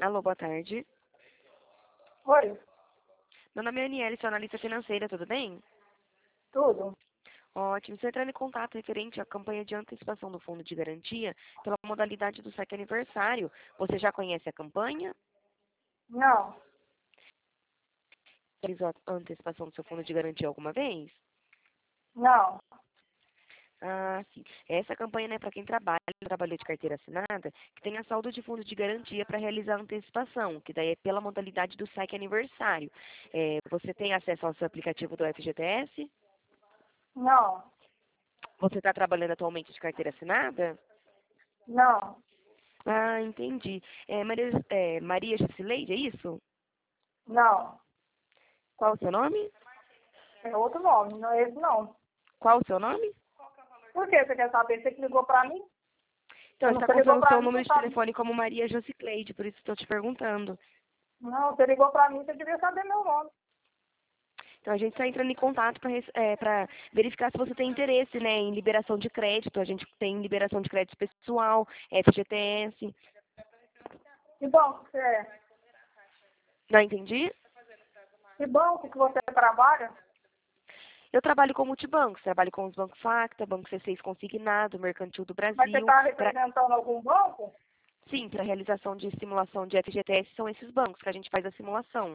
Alô, boa tarde. Oi, Meu nome é Aniele, sou analista financeira, tudo bem? tudo? Ótimo. Você entrando em contato referente à campanha de antecipação do Fundo de Garantia pela modalidade do saque aniversário. Você já conhece a campanha? Não, Realizou a antecipação do seu Fundo de Garantia alguma vez? não. Ah, sim. Essa campanha, né, para quem trabalha de carteira assinada, que tenha saldo de fundo de garantia para realizar a antecipação, que daí é pela modalidade do saque aniversário. Você tem acesso ao seu aplicativo do FGTS? Não, Você está trabalhando atualmente de carteira assinada? não, Ah, entendi. Maria Jusileide, é isso? não. Qual o seu nome? É outro nome, não é esse não. Qual o seu nome? Por que você quer saber? Você que ligou pra mim? Então, Não, está você ligou constando o pra seu mim, número você de sabe. telefone como Maria Josicleide, por isso estou te perguntando. Não, você ligou pra mim, você devia saber meu nome. Então, a gente está entrando em contato para verificar se você tem interesse, né, em liberação de crédito. A gente tem liberação de crédito pessoal, FGTS. Que bom que você é. Não entendi? Que bom que você trabalha. Eu trabalho com multibancos, trabalho com os bancos Facta, Banco C6 Consignado, Mercantil do Mas você Brasil. está representando algum banco? Sim, para realização de simulação de FGTS são esses bancos que a gente faz a simulação.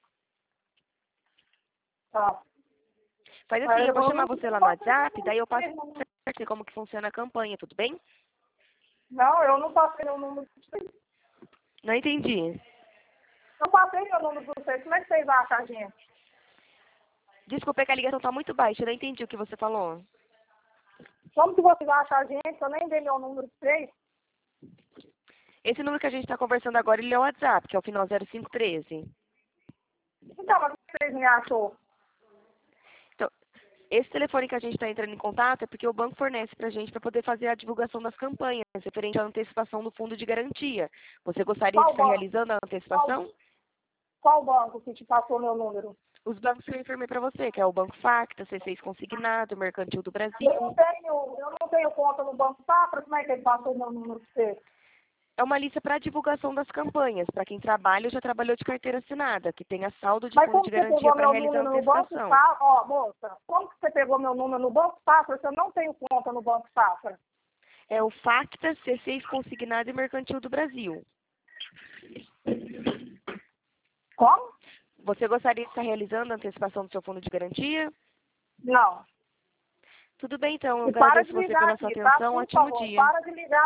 Tá. Faz assim, Mas eu vou eu chamar não você lá no posso WhatsApp, daí eu passo não. pra você como que funciona a campanha, tudo bem? Não, eu não passei meu número pra vocês. Não entendi. Eu passei meu número pra vocês. Como é que vocês acham a gente? Desculpa, é que a ligação tá muito baixa, eu não entendi o que você falou. Como que vocês acham a gente? Eu nem dei meu número pra vocês. Esse número que a gente está conversando agora, ele é o WhatsApp, que é o final 0513. Então, mas vocês me achou? Então, esse telefone que a gente está entrando em contato é porque o banco fornece para a gente para poder fazer a divulgação das campanhas, referente à antecipação do fundo de garantia. Você gostaria de Qual estar banco? realizando a Qual, antecipação? qual banco que te passou meu número? Os bancos que eu informei para você, que é o Banco Facta, C6 Consignado, Mercantil do Eu Brasil. não tenho conta no Banco Safra, como é que ele passou meu número pra você? É uma lista para divulgação das campanhas, para quem trabalha ou já trabalhou de carteira assinada, que tenha saldo de Mas fundo como de que você garantia pegou para meu realizar a número no Banco antecipação. Safra? Ó, moça, como que você pegou meu número no Banco Safra se eu não tenho conta no Banco Safra? É o Facta, C6 Consignado e Mercantil do Brasil. Como? Você gostaria de estar realizando a antecipação do seu fundo de garantia? Não. Tudo bem, então. Eu E para agradeço de você ligar pela sua aqui, tá? atenção. Por Ótimo favor, dia. para de ligar.